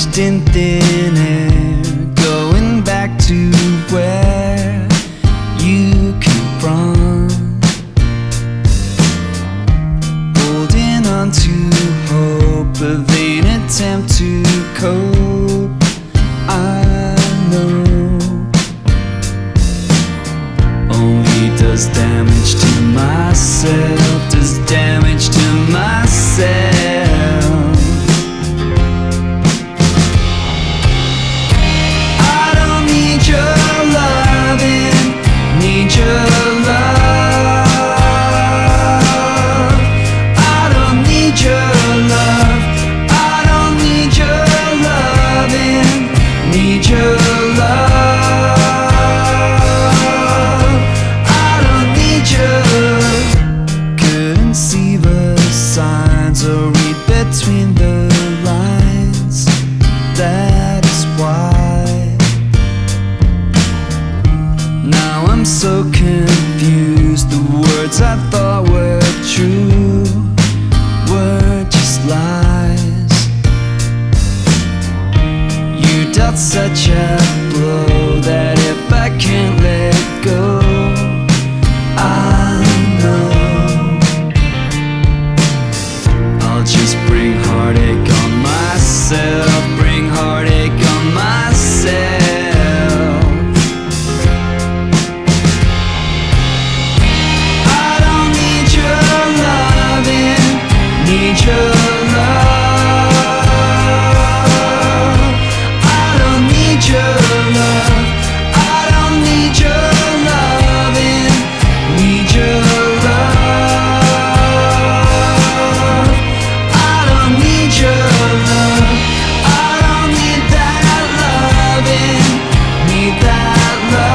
vanished in thin air, going back to where you came from, holding on to hope, a vain attempt to cope. I know only does damage to myself, does damage to myself. I don't need your loving, need your love. I don't need your love, I don't need your loving, need your love. I don't need your. Couldn't see the signs or read between the lines. That is why now I'm so confused. The words I thought were true were just lies. You dealt such a blow that if I can't let go, I know I'll just bring heartache on myself, bring heartache on myself. I don't need your loving, need your love. I don't need your love, I don't need your loving, need your love. I don't need your love, I don't need that loving, need that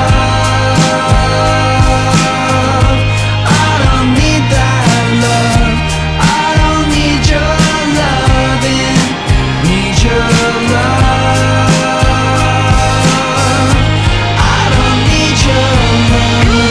love. I don't need that love, I don't need your loving, need your love. I don't need your love.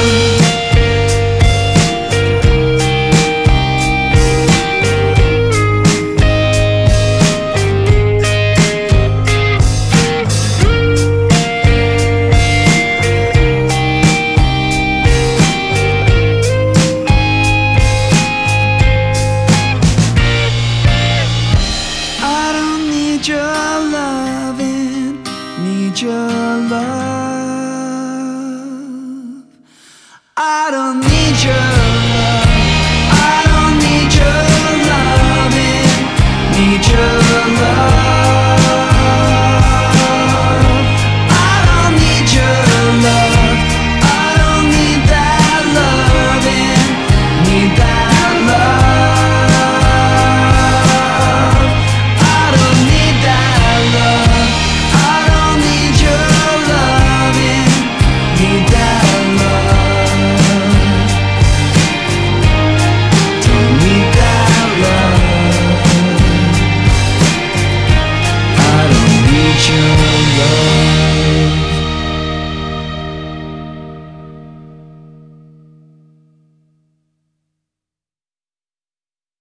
I don't need your loving, need your love. I don't need your love, I don't need your loving, need your love.